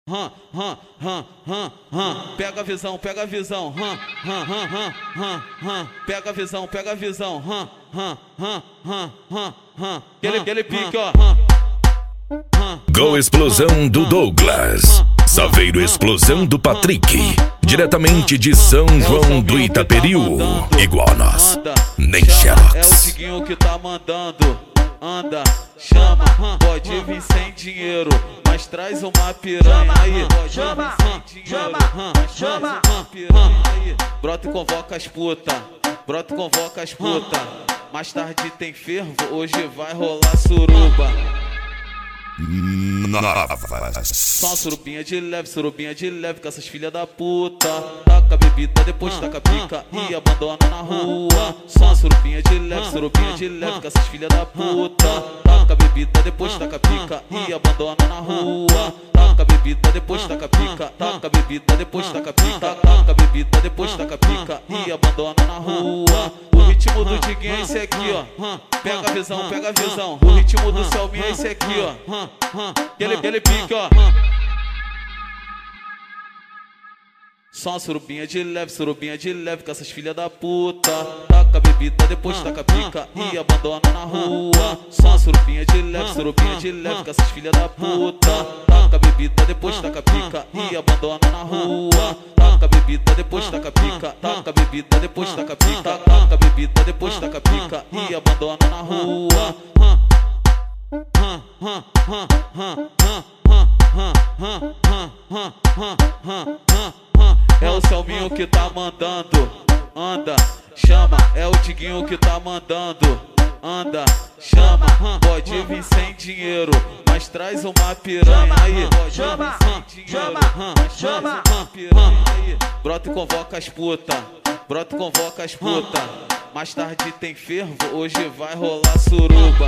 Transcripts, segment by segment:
Pega a visão, pega a visão, pega a visão, pega a visão, aquele pique, ó. Gol Explosão do Douglas, Saveiro Explosão do Patrick, diretamente de São João do Itaperiú. Igual a nós, nem Xerox. É o Tiguinho que tá mandando. Anda, chama, pode vir sem dinheiro, mas traz uma piranha aí. Chama, chama, Brota e convoca as puta, brota e convoca as puta. Mais tarde tem fervo, hoje vai rolar suruba. Só uma surubinha de leve com essas filha da puta. Taca a bebida, depois taca a pica e abandona na rua. Só uma surubinha de leve com essas filha da puta. Taca a bebida, depois taca a pica e abandona na rua. Taca a bebida, depois taca a pica. Taca a bebida, depois taca a pica. Taca a bebida, depois taca a pica e abandona na rua. O ritmo do Tiguinho é esse aqui, ó. Pega a visão, pega a visão. O ritmo do Selminha é esse aqui, ó. Aquele pique, ó. Só uma surubinha de leve com essas filha da puta. Taca a bebida, depois taca a pica e abandona na rua. Só uma surubinha de leve com essas filha da puta. Taca a bebida, depois taca a pica e abandona na rua. Taca a bebida, depois taca a pica. Taca a bebida, depois taca a pica. Taca a bebida, depois taca a pica e abandona na rua. É o Selminho que tá mandando. Anda, chama, é o Tiguinho que tá mandando. Anda, chama, pode vir sem dinheiro, mas traz uma piranha aí. chama, chama, Brota e convoca as puta, brota e convoca as puta. Mais tarde tem fervo, hoje vai rolar suruba.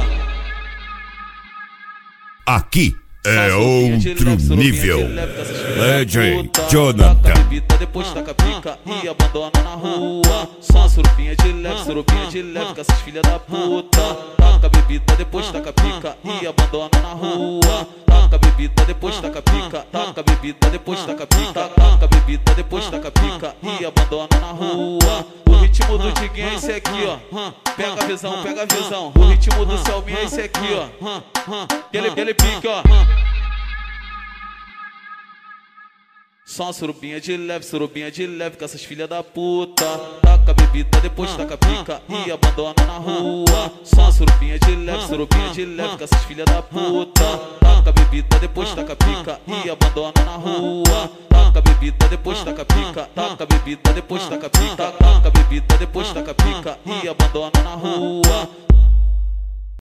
Aqui é outro nível. Legend Jonathan. Taca a bebida, depois taca a pica e abandona na rua. Só uma surubinha de leve com essas filha da puta. Taca a bebida, depois taca a pica e abandona na rua. Taca a bebida, depois taca a pica. Taca a bebida, depois taca a pica. Taca a bebida, depois taca a pica e abandona na rua. O ritmo do Tiguinho é esse aqui, ó. Pega a visão, pega a visão. O ritmo do Selminha é esse aqui, ó. Aquele pique, ó. Só uma surubinha de leve com essas filha da puta. Taca a bebida, depois taca a pica e abandona na rua. Só uma surubinha de leve com essas filha da puta. Taca a bebida, depois taca a pica e abandona na rua. Taca a bebida, depois taca a pica. Taca a bebida, depois taca a pica. Taca a bebida, depois taca a pica e abandona na rua.